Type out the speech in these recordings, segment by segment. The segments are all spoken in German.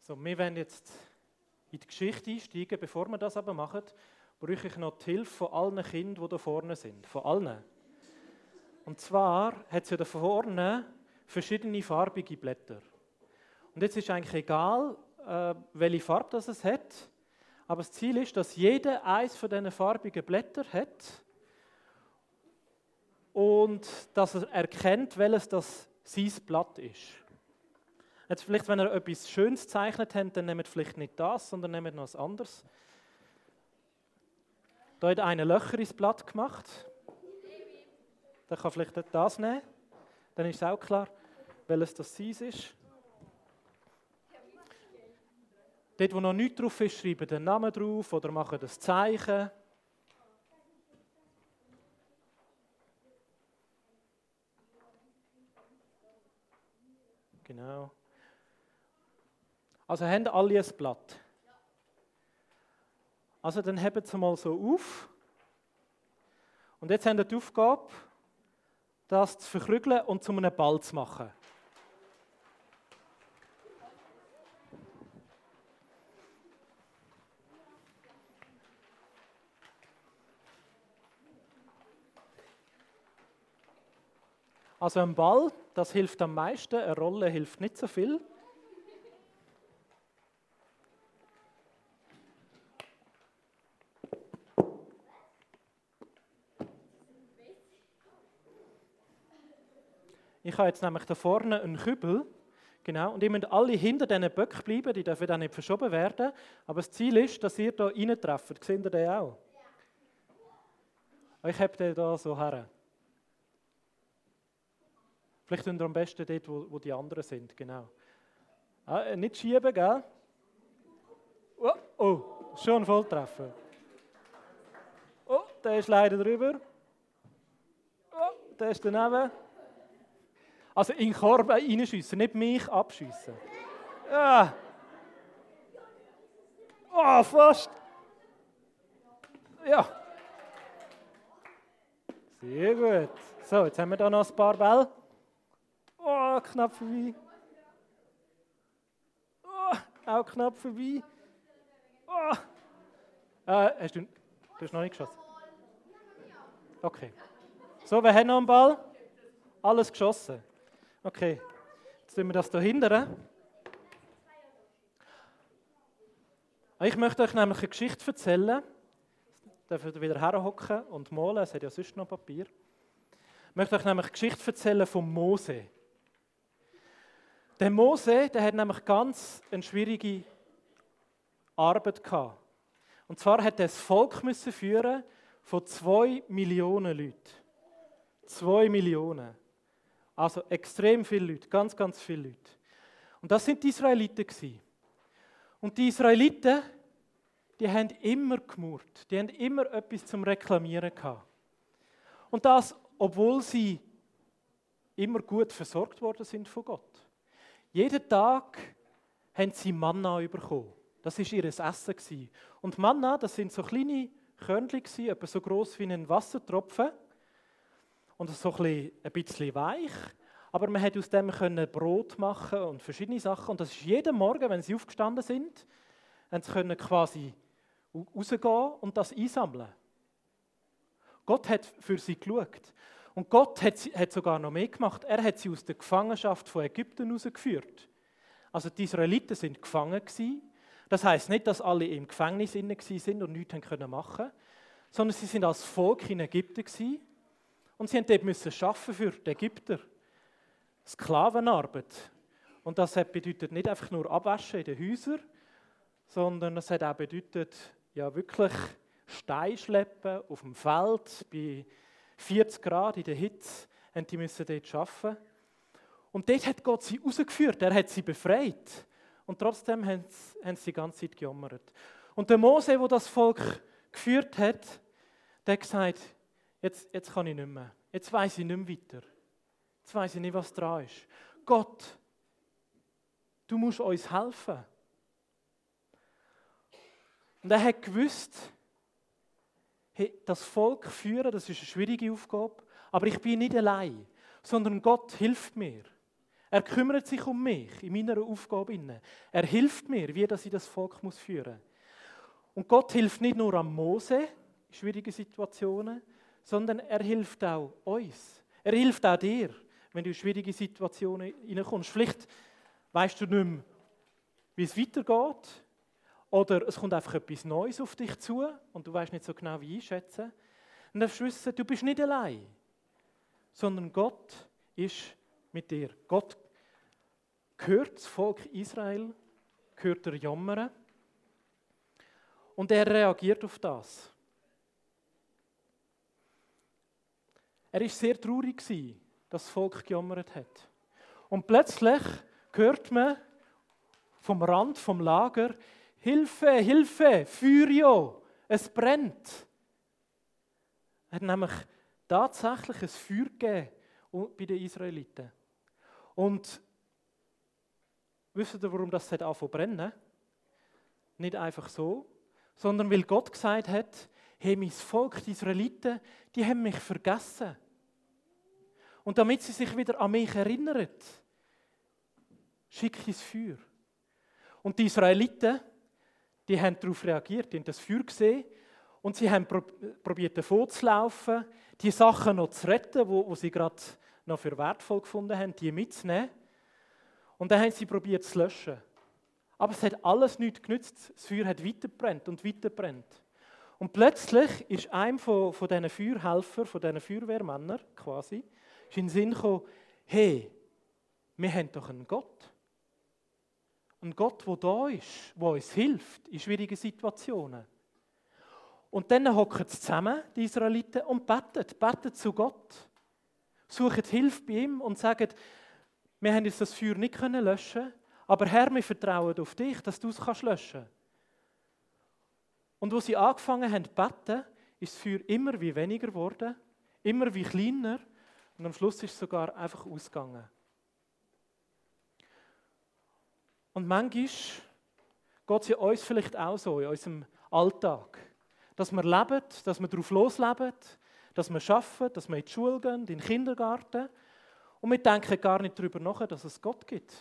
So, wir werden jetzt in die Geschichte einsteigen. Bevor wir das aber machen, brauche ich noch die Hilfe von allen Kindern, die da vorne sind. Von allen. Und zwar hat es ja da vorne verschiedene farbige Blätter. Und jetzt ist eigentlich egal, welche Farbe das es hat, aber das Ziel ist, dass jeder eins von diesen farbigen Blättern hat und dass er erkennt, welches das sein Blatt ist. Jetzt vielleicht, wenn ihr etwas Schönes gezeichnet habt, dann nehmt vielleicht nicht das, sondern nehmt noch etwas anderes. Da hat einer Löcher ins Blatt gemacht. Der kann vielleicht das nehmen. Dann ist es auch klar, welches das sein ist. Dort, wo noch nichts drauf ist, schreiben den Namen drauf oder machen das Zeichen. Genau. Also haben alle ein Blatt. Also dann hebt es mal so auf. Und jetzt haben wir die Aufgabe, das zu verkrügeln und zu einem Ball zu machen. Also ein Ball, das hilft am meisten, eine Rolle hilft nicht so viel. Ich habe jetzt nämlich da vorne einen Kübel, genau, und ihr müsst alle hinter diesen Böcken bleiben, die dürfen dann nicht verschoben werden. Aber das Ziel ist, dass ihr hier reintrefft. Seht ihr den auch? Ich habe den hier so her. Vielleicht tun wir am besten dort, wo die anderen sind, genau. Nicht schieben, gell? Oh, schon Volltreffer. Oh, der ist leider drüber. Oh, der ist daneben. Also in den Korb reinschiessen, nicht mich abschiessen. Ja. Oh, fast. Ja. Sehr gut. So, jetzt haben wir da noch ein paar Bälle. Oh, knapp vorbei. Oh, auch knapp vorbei. Oh. Du hast noch nicht geschossen? Okay. So, wer hat noch einen Ball? Alles geschossen. Okay, jetzt tun wir das hier hinten. Ich möchte euch nämlich eine Geschichte erzählen. Jetzt dürft ihr wieder herhocken und malen, es hat ja sonst noch Papier. Ich möchte euch nämlich eine Geschichte erzählen von Mose. Der Mose, der hat nämlich ganz eine schwierige Arbeit gehabt. Und zwar hat er das Volk müssen führen von 2 Millionen Leuten. 2 Millionen. Also extrem viele Leute, ganz, ganz viele Leute. Und das sind die Israeliten gewesen. Und die Israeliten, die haben immer gemurrt. Die haben immer etwas zum Reklamieren gehabt. Und das, obwohl sie immer gut versorgt worden sind von Gott. Jeden Tag haben sie Manna bekommen. Das war ihr Essen. Und Manna, das sind so kleine Körnchen, etwa so gross wie ein Wassertropfen. Und so ein bisschen weich. Aber man konnte aus dem Brot machen und verschiedene Sachen. Und das ist jeden Morgen, wenn sie aufgestanden sind, sie können quasi rausgehen und das einsammeln. Gott hat für sie geschaut. Und Gott hat sogar noch mehr gemacht. Er hat sie aus der Gefangenschaft von Ägypten herausgeführt. Also die Israeliten waren gefangen gewesen. Das heisst nicht, dass alle im Gefängnis waren und nichts machen konnten, sondern sie waren als Volk in Ägypten gewesen. Und sie mussten dort arbeiten für die Ägypter. Sklavenarbeit. Und das bedeutet nicht einfach nur Abwaschen in den Häusern, sondern es hat auch bedeutet, ja wirklich Steine schleppen auf dem Feld bei 40 Grad in der Hitze, und die müssen dort arbeiten. Und dort hat Gott sie rausgeführt, er hat sie befreit. Und trotzdem haben sie die ganze Zeit gejammert. Und der Mose, der das Volk geführt hat, der hat gesagt, jetzt kann ich nicht mehr. Jetzt weiss ich nicht mehr weiter. Jetzt weiss ich nicht, was dran ist. Gott, du musst uns helfen. Und er hat gewusst, hey, das Volk führen, das ist eine schwierige Aufgabe, aber ich bin nicht allein, sondern Gott hilft mir. Er kümmert sich um mich in meiner Aufgabe. Er hilft mir, wie ich das Volk führen muss. Und Gott hilft nicht nur am Mose in schwierigen Situationen, sondern er hilft auch uns. Er hilft auch dir, wenn du in schwierige Situationen hineinkommst. Vielleicht weißt du nicht mehr, wie es weitergeht, oder es kommt einfach etwas Neues auf dich zu und du weißt nicht so genau, wie einschätzen. Und dann darfst du wissen, du bist nicht allein, sondern Gott ist mit dir. Gott hört das Volk Israel, hört er jammern und er reagiert auf das. Er war sehr traurig, dass das Volk gejammert hat. Und plötzlich hört man vom Rand vom Lager: Hilfe, Hilfe, Feuer, es brennt. Er hat nämlich tatsächlich ein Feuer gegeben bei den Israeliten. Und wisst ihr, warum das angefangen zu brennen? Nicht einfach so, sondern weil Gott gesagt hat: Hey, mein Volk, die Israeliten, die haben mich vergessen. Und damit sie sich wieder an mich erinnern, schicke ich das Feuer. Und die Israeliten, die haben darauf reagiert, die haben das Feuer gesehen und sie haben probiert, davon zu laufen, die Sachen noch zu retten, die sie gerade noch für wertvoll gefunden haben, die mitzunehmen. Und dann haben sie probiert zu löschen. Aber es hat alles nichts genützt. Das Feuer hat weitergebrannt und weitergebrannt. Und plötzlich ist einem von diesen Feuerhelfern, von diesen Feuerwehrmännern quasi, ist in den Sinn gekommen: Hey, wir haben doch einen Gott. Ein Gott, der da ist, der uns hilft in schwierigen Situationen. Und dann hocken sie zusammen, die Israeliten, und beten zu Gott. Suchen Hilfe bei ihm und sagen: Wir haben jetzt das Feuer nicht löschen können, aber Herr, wir vertrauen auf dich, dass du es löschen kannst. Und als sie angefangen haben zu beten, ist das Feuer immer wie weniger geworden, immer wie kleiner und am Schluss ist es sogar einfach ausgegangen. Und manchmal geht es ja uns vielleicht auch so in unserem Alltag, dass wir leben, dass wir darauf losleben, dass wir arbeiten, dass wir in die Schule gehen, in den Kindergarten und wir denken gar nicht darüber nach, dass es Gott gibt.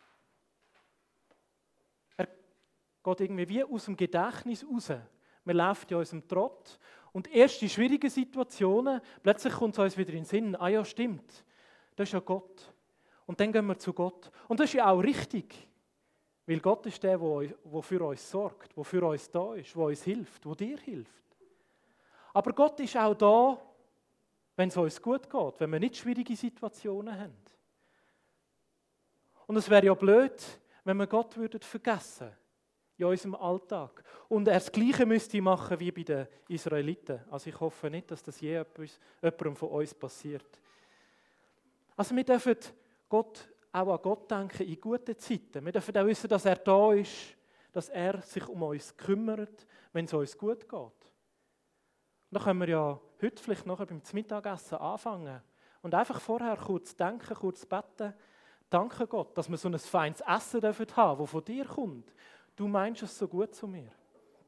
Er geht irgendwie wie aus dem Gedächtnis raus. Wir laufen in unserem Trott und erst in schwierigen Situationen, plötzlich kommt es uns wieder in den Sinn: Ah ja, stimmt, das ist ja Gott. Und dann gehen wir zu Gott. Und das ist ja auch richtig, weil Gott ist der für uns sorgt, der für uns da ist, der uns hilft, der dir hilft. Aber Gott ist auch da, wenn es uns gut geht, wenn wir nicht schwierige Situationen haben. Und es wäre ja blöd, wenn wir Gott vergessen würden in unserem Alltag. Und er das Gleiche müsste machen wie bei den Israeliten. Also ich hoffe nicht, dass das jemandem von uns passiert. Also wir dürfen auch an Gott denken in guten Zeiten. Wir dürfen auch wissen, dass er da ist, dass er sich um uns kümmert, wenn es uns gut geht. Und dann können wir ja heute vielleicht nachher beim Mittagessen anfangen und einfach vorher kurz denken, kurz beten. Danke Gott, dass wir so ein feines Essen haben dürfen, das von dir kommt. Du meinst es so gut zu mir.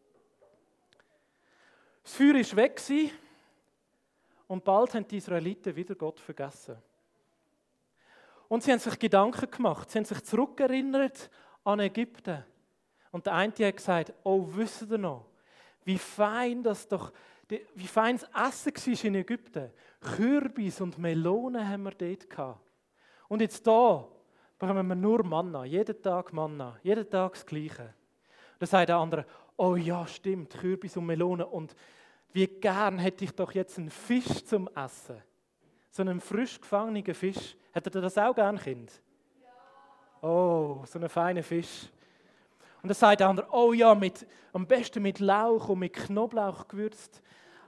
Das Feuer war weg und bald haben die Israeliten wieder Gott vergessen. Und sie haben sich Gedanken gemacht, sie haben sich zurückerinnert an Ägypten. Und der eine hat gesagt: Oh, wisst ihr noch, wie fein das Essen war in Ägypten. Kürbis und Melonen haben wir dort gehabt. Und jetzt hier bekommen wir nur Manna, jeden Tag das Gleiche. Dann sagt der andere: Oh ja, stimmt, Kürbis und Melonen. Und wie gern hätte ich doch jetzt einen Fisch zum Essen. So einen frisch gefangenen Fisch. Hättet ihr das auch gern, Kind? Ja. Oh, so einen feinen Fisch. Und dann sagt der andere: Oh ja, am besten mit Lauch und mit Knoblauch gewürzt.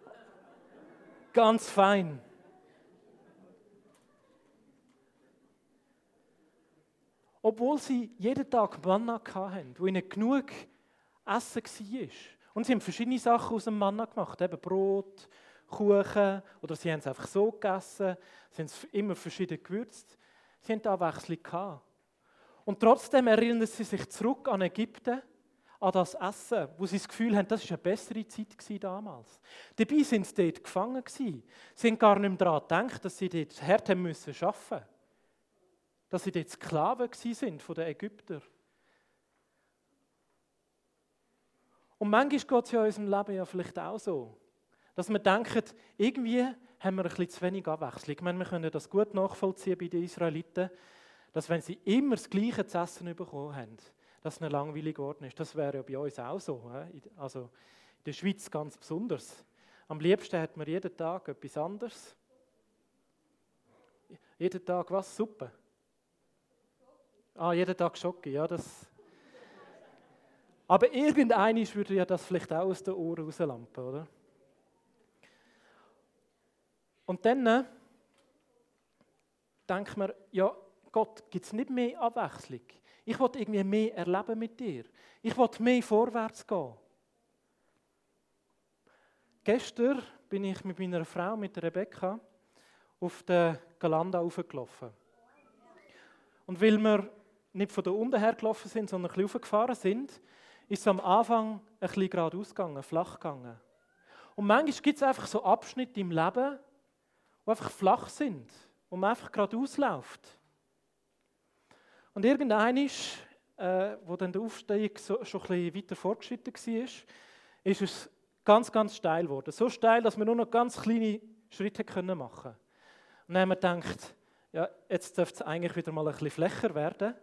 Ganz fein. Obwohl sie jeden Tag Manna hatten, wo ihnen genug Essen war. Und sie haben verschiedene Sachen aus dem Manna gemacht, eben Brot, Kuchen, oder sie haben es einfach so gegessen, sie haben es immer verschieden gewürzt. Sie hatten Abwechslung gehabt. Und trotzdem erinnern sie sich zurück an Ägypten, an das Essen, wo sie das Gefühl haben, das war eine bessere Zeit damals. Dabei waren sie dort gefangen. Sie haben gar nicht mehr daran gedacht, dass sie dort hart arbeiten müssen. dass sie dort Sklaven waren von den Ägyptern. Und manchmal geht es ja in unserem Leben ja vielleicht auch so, dass wir denken, irgendwie haben wir ein bisschen zu wenig Abwechslung. Ich meine, wir können das gut nachvollziehen bei den Israeliten, dass wenn sie immer das Gleiche zu essen bekommen haben, dass es ein langweiliger Ort ist. Das wäre ja bei uns auch so. Also in der Schweiz ganz besonders. Am liebsten hat man jeden Tag etwas anderes. Jeden Tag was? Suppe? Jeden Tag Schoki, ja, das... Aber irgendeiner würde ja das vielleicht auch aus den Ohren rauslampen, oder? Und dann denkt man, ja, Gott, gibt es nicht mehr Abwechslung? Ich will irgendwie mehr erleben mit dir. Ich will mehr vorwärts gehen. Gestern bin ich mit meiner Frau, mit Rebecca, auf den Galanda raufgelaufen. Und weil wir nicht von da unten her gelaufen sind, sondern ein bisschen raufgefahren sind, ist es am Anfang ein bisschen geradeaus gegangen, flach gegangen. Und manchmal gibt es einfach so Abschnitte im Leben, die einfach flach sind, wo man einfach geradeaus läuft. Und irgendwann, wo dann der Aufstieg schon ein bisschen weiter fortgeschritten war, ist es ganz, ganz steil geworden. So steil, dass wir nur noch ganz kleine Schritte machen konnten. Und dann haben wir gedacht, ja, jetzt dürfte es eigentlich wieder mal ein bisschen flächer werden.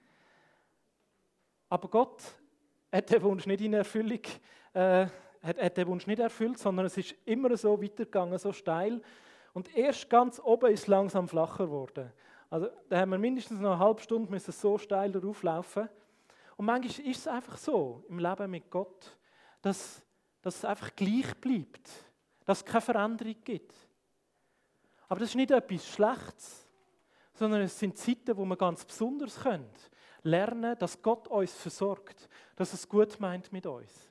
Aber Gott hat den Wunsch nicht in Erfüllung, hat den Wunsch nicht erfüllt, sondern es ist immer so weitergegangen, so steil. Und erst ganz oben ist es langsam flacher geworden. Also, da haben wir mindestens noch eine halbe Stunde müssen so steil darauf laufen. Und manchmal ist es einfach so im Leben mit Gott, dass es einfach gleich bleibt, dass es keine Veränderung gibt. Aber das ist nicht etwas Schlechtes, sondern es sind Zeiten, wo wir ganz besonders lernen können, dass Gott uns versorgt, dass er es gut meint mit uns.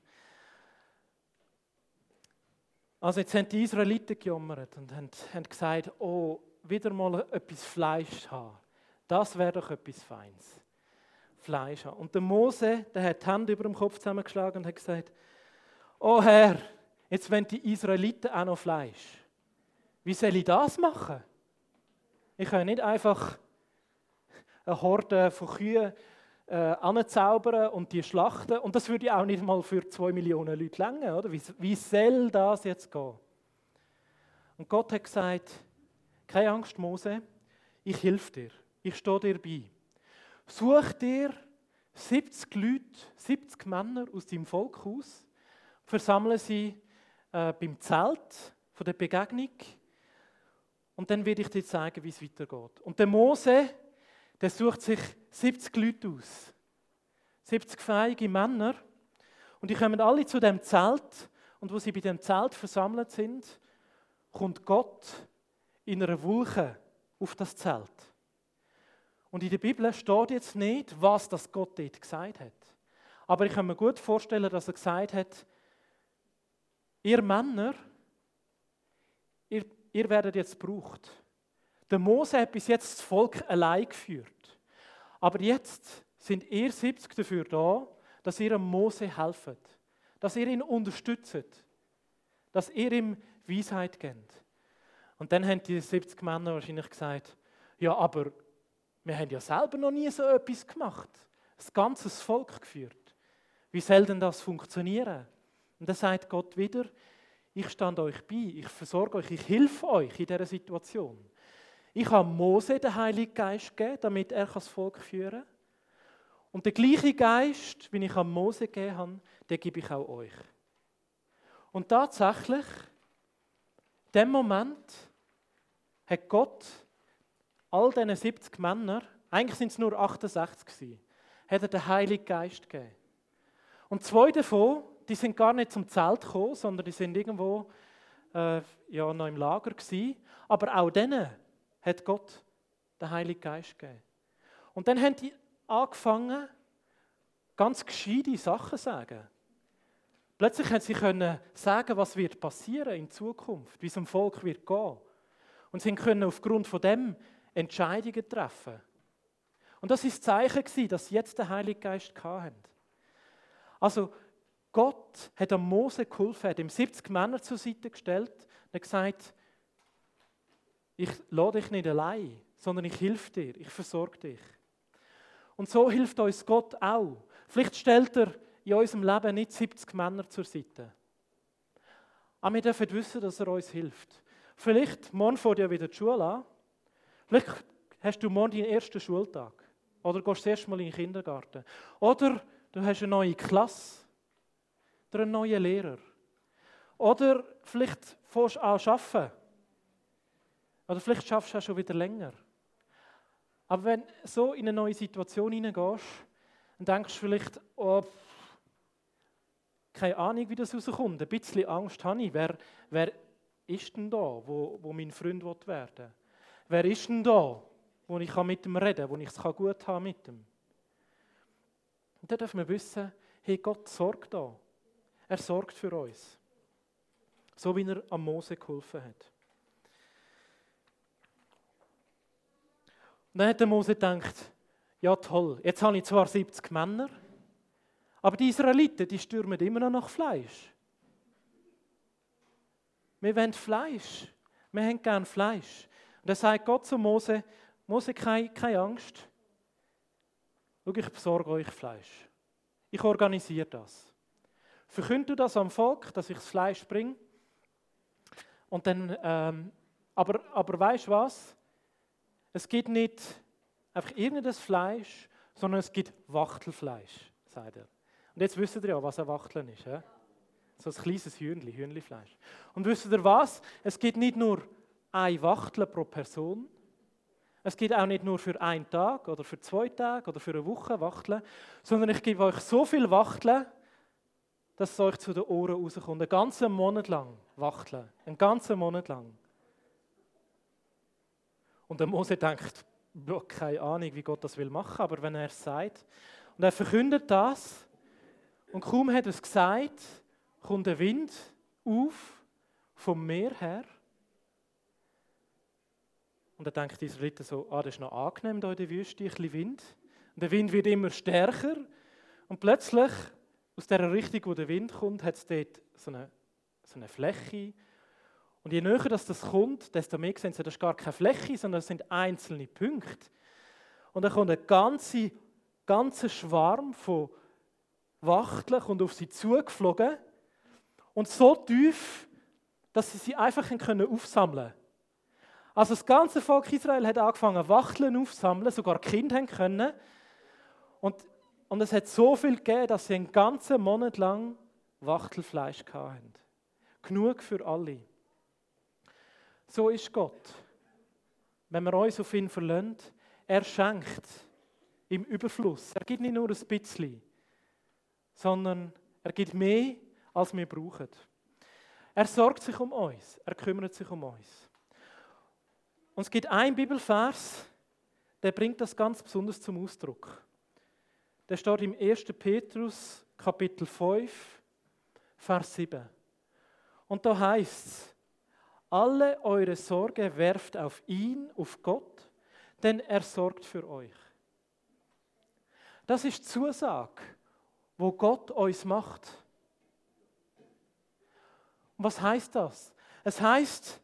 Also jetzt haben die Israeliten gejammert und haben gesagt, oh, wieder mal etwas Fleisch haben. Das wäre doch etwas Feines. Fleisch haben. Und der Mose, der hat die Hände über dem Kopf zusammengeschlagen und hat gesagt, oh Herr, jetzt wollen die Israeliten auch noch Fleisch. Wie soll ich das machen? Ich kann nicht einfach eine Horde von Kühen anzaubern und die schlachten. Und das würde auch nicht mal für 2 Millionen Leute reichen, oder? Wie soll das jetzt gehen? Und Gott hat gesagt, keine Angst, Mose, ich helfe dir. Ich stehe dir bei. Such dir 70 Leute, 70 Männer aus deinem Volk aus, versammle sie beim Zelt von der Begegnung und dann werde ich dir zeigen, wie es weitergeht. Und der Mose, der sucht sich 70 Leute aus. 70 fähige Männer. Und die kommen alle zu dem Zelt. Und wo sie bei dem Zelt versammelt sind, kommt Gott in einer Wolke auf das Zelt. Und in der Bibel steht jetzt nicht, was das Gott dort gesagt hat. Aber ich kann mir gut vorstellen, dass er gesagt hat, ihr Männer, ihr werdet jetzt gebraucht. Der Mose hat bis jetzt das Volk allein geführt. Aber jetzt sind ihr 70 dafür da, dass ihr Mose helft. Dass ihr ihn unterstützt. Dass ihr ihm Weisheit gebt. Und dann haben die 70 Männer wahrscheinlich gesagt, ja, aber wir haben ja selber noch nie so etwas gemacht. Das ganze Volk geführt. Wie soll denn das funktionieren? Und dann sagt Gott wieder, ich stand euch bei, ich versorge euch, ich helfe euch in dieser Situation. Ich habe Mose den Heiligen Geist gegeben, damit er das Volk führen kann. Und der gleiche Geist, den ich an Mose gegeben habe, den gebe ich auch euch. Und tatsächlich, in dem Moment hat Gott all diesen 70 Männern, eigentlich sind es nur 68 gewesen, hat er den Heiligen Geist gegeben. Und 2 davon, die sind gar nicht zum Zelt gekommen, sondern die sind irgendwo noch im Lager gewesen. Aber auch denen hat Gott den Heiligen Geist gegeben. Und dann haben die angefangen, ganz gescheite Sachen zu sagen. Plötzlich können sie sagen, was wird passieren in Zukunft, wie es dem Volk wird gehen. Und sie können aufgrund von dem Entscheidungen treffen. Und das war das Zeichen, dass sie jetzt den Heiligen Geist hatten. Also Gott hat am Mose geholfen, hat ihm 70 Männer zur Seite gestellt und hat gesagt, ich lade dich nicht allein, sondern ich helfe dir, ich versorge dich. Und so hilft uns Gott auch. Vielleicht stellt er in unserem Leben nicht 70 Männer zur Seite. Aber wir dürfen wissen, dass er uns hilft. Vielleicht, morgen fängt ja wieder die Schule an. Vielleicht hast du morgen deinen ersten Schultag. Oder gehst das erste Mal in den Kindergarten. Oder du hast eine neue Klasse. Oder einen neuen Lehrer. Oder vielleicht fängst du an zu arbeiten. Oder vielleicht schaffst du auch schon wieder länger. Aber wenn du so in eine neue Situation hineingehst, dann denkst du vielleicht, oh, keine Ahnung, wie das rauskommt. Ein bisschen Angst habe ich. Wer ist denn da, wo mein Freund werden will? Wer ist denn da, wo ich mit ihm reden kann, wo ich es gut haben mit ihm? Und dann dürfen wir wissen, hey, Gott sorgt da. Er sorgt für uns. So wie er am Mose geholfen hat. Und dann hat der Mose gedacht, ja toll, jetzt habe ich zwar 70 Männer, aber die Israeliten, die stürmen immer noch nach Fleisch. Wir wollen Fleisch. Wir haben gerne Fleisch. Und dann sagt Gott zu Mose, Mose, keine Angst. Schau, ich besorge euch Fleisch. Ich organisiere das. Verkünde du das am Volk, dass ich das Fleisch bringe? Und dann, aber weißt du was? Es gibt nicht einfach irgendein Fleisch, sondern es gibt Wachtelfleisch, sagt er. Und jetzt wisst ihr ja, was ein Wachteln ist. He? So ein kleines Hühnli-Fleisch. Und wisst ihr was? Es gibt nicht nur ein Wachtel pro Person. Es gibt auch nicht nur für einen Tag oder für 2 Tage oder für eine Woche Wachteln, sondern ich gebe euch so viel Wachteln, dass es euch zu den Ohren rauskommt. Einen ganzen Monat lang Wachteln. Einen ganzen Monat lang. Und der Mose denkt, keine Ahnung, wie Gott das will machen, aber wenn er es sagt, und er verkündet das, und kaum hat er es gesagt, kommt der Wind auf vom Meer her. Und er denkt die Israeliten so, das ist noch angenehm da in der Wüste, ein bisschen Wind. Und der Wind wird immer stärker. Und plötzlich, aus der Richtung, wo der Wind kommt, hat es dort so eine Fläche. Und je näher das kommt, desto mehr sehen sie, das ist gar keine Fläche, sondern es sind einzelne Punkte. Und dann kommt ein ganzer Schwarm von Wachteln kommt auf sie zugeflogen. Und so tief, dass sie einfach aufsammeln können. Also das ganze Volk Israel hat angefangen, Wachteln aufzusammeln, sogar die Kinder können. Und es hat so viel gegeben, dass sie einen ganzen Monat lang Wachtelfleisch hatten. Genug für alle. So ist Gott. Wenn wir uns auf ihn verlassen, er schenkt im Überfluss. Er gibt nicht nur ein bisschen, sondern er gibt mehr, als wir brauchen. Er sorgt sich um uns. Er kümmert sich um uns. Und es gibt einen Bibelvers, der bringt das ganz besonders zum Ausdruck. Der steht im 1. Petrus, Kapitel 5, Vers 7. Und da heißt es, alle eure Sorge werft auf ihn, auf Gott, denn er sorgt für euch. Das ist die Zusage, wo Gott uns macht. Und was heißt das? Es heißt,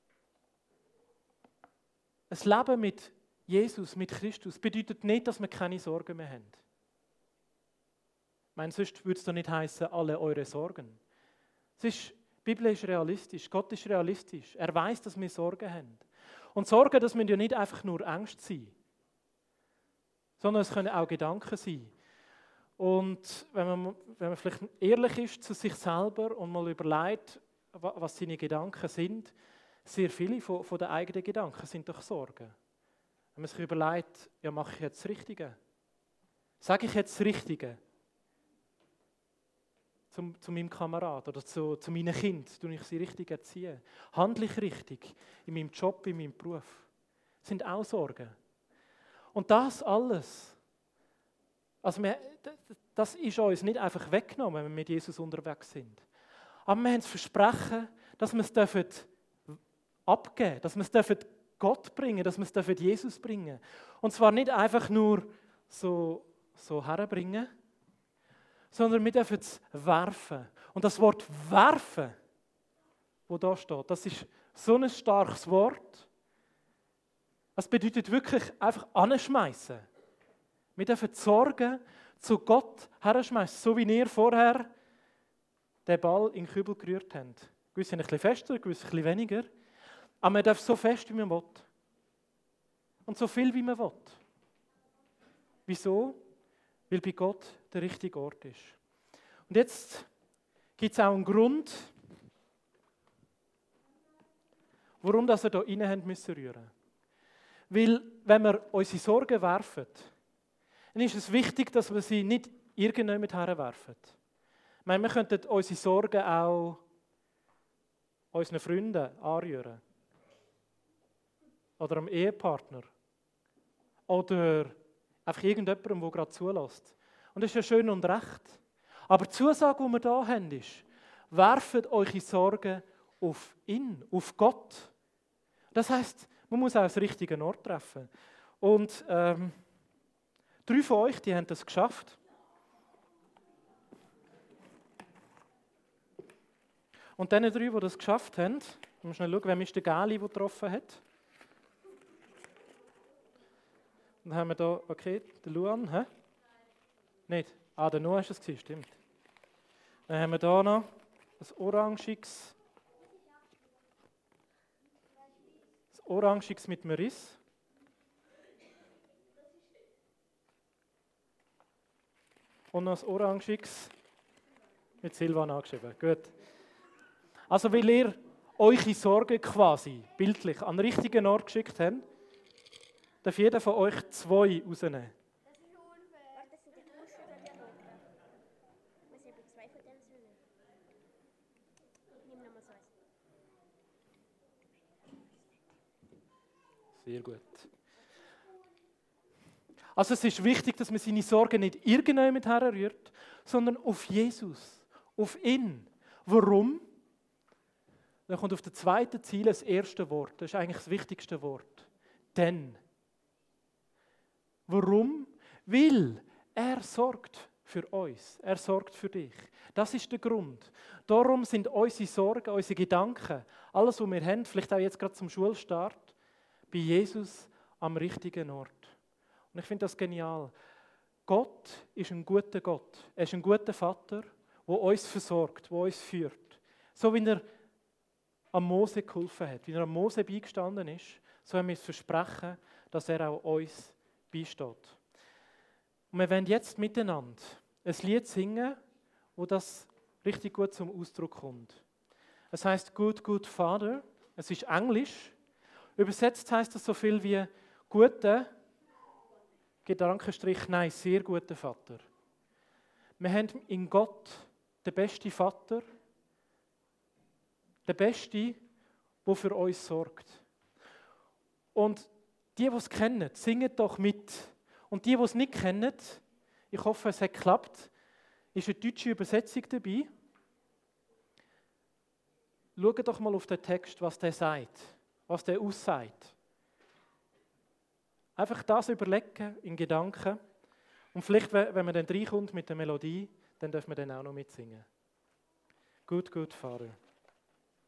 ein Leben mit Jesus, mit Christus, bedeutet nicht, dass wir keine Sorgen mehr haben. Ich meine, sonst würde es doch nicht heißen, alle eure Sorgen. Die Bibel ist realistisch, Gott ist realistisch. Er weiß, dass wir Sorgen haben. Und Sorgen, das müssen ja nicht einfach nur Ängste sein, sondern es können auch Gedanken sein. Und wenn man vielleicht ehrlich ist zu sich selber und mal überlegt, was seine Gedanken sind, sehr viele von den eigenen Gedanken sind doch Sorgen. Wenn man sich überlegt, ja, mache ich jetzt das Richtige? Sage ich jetzt das Richtige? Zu meinem Kamerad oder zu meinen Kindern, tue ich sie richtig erziehen? Handle ich richtig in meinem Job, in meinem Beruf? Das sind auch Sorgen. Und das alles, also das ist uns nicht einfach weggenommen, wenn wir mit Jesus unterwegs sind. Aber wir haben das Versprechen, dass wir es abgeben dürfen, dass wir es Gott bringen, dass wir es Jesus bringen. Und zwar nicht einfach nur so herbringen, sondern wir dürfen es werfen. Und das Wort werfen, das da steht, das ist so ein starkes Wort. Das bedeutet wirklich einfach anschmeißen. Wir dürfen die Sorgen zu Gott herschmeißen, so wie ihr vorher den Ball in den Kübel gerührt habt. Gewisse ein bisschen fester, gewisse ein bisschen weniger. Aber man darf so fest, wie man will. Und so viel, wie man will. Wieso? Weil bei Gott der richtige Ort ist. Und jetzt gibt es auch einen Grund, warum wir hier rein haben müssen rühren. Weil, wenn wir unsere Sorgen werfen, dann ist es wichtig, dass wir sie nicht irgendjemand herwerfen. Ich meine, wir könnten unsere Sorgen auch unseren Freunden anrühren. Oder am Ehepartner. Oder einfach irgendjemandem, der gerade zulässt. Und das ist ja schön und recht. Aber die Zusage, die wir hier haben, ist, werft eure Sorgen auf ihn, auf Gott. Das heisst, man muss auch den richtigen Ort treffen. Und 3 von euch, die haben das geschafft. Und die 3, die das geschafft haben, wir müssen schnell schauen, wer ist der Gali, der getroffen hat. Dann haben wir hier, okay, den Luan, hä? Nicht? Ah, der Noah war es, stimmt. Dann haben wir hier noch ein orangiges mit Meris. Und noch ein orangiges mit Silvan angeschrieben. Gut. Also, weil ihr eure Sorgen quasi bildlich an den richtigen Ort geschickt habt, darf jeder von euch 2 rausnehmen. Das ist unfair. Das sind die Busch oder die Roten? Wir sind bei 2 von denen nehmen. Nimm nochmal so eins. Sehr gut. Also es ist wichtig, dass man seine Sorgen nicht irgendjemand herrührt, sondern auf Jesus, auf ihn. Warum? Dann kommt auf das zweite Ziel das erste Wort. Das ist eigentlich das wichtigste Wort. Denn. Warum? Weil er sorgt für uns. Er sorgt für dich. Das ist der Grund. Darum sind unsere Sorgen, unsere Gedanken, alles, was wir haben, vielleicht auch jetzt gerade zum Schulstart, bei Jesus am richtigen Ort. Und ich finde das genial. Gott ist ein guter Gott. Er ist ein guter Vater, der uns versorgt, der uns führt. So wie er am Mose geholfen hat, wie er am Mose beigestanden ist, so haben wir das Versprechen, dass er auch uns beisteht. Und wir werden jetzt miteinander ein Lied singen, wo das richtig gut zum Ausdruck kommt. Es heißt Good, Good Father. Es ist Englisch. Übersetzt heißt das so viel wie guter, Gedankenstrich, nein, sehr guter Vater. Wir haben in Gott den besten Vater, den Besten, der für uns sorgt. Und die es kennen, singen doch mit. Und die es nicht kennen, ich hoffe, es hat geklappt, ist eine deutsche Übersetzung dabei. Schaut doch mal auf den Text, was der sagt, was der aussagt. Einfach das überlegen in Gedanken. Und vielleicht, wenn man dann reinkommt mit der Melodie, dann dürfen wir dann auch noch mitsingen. Good, good Father.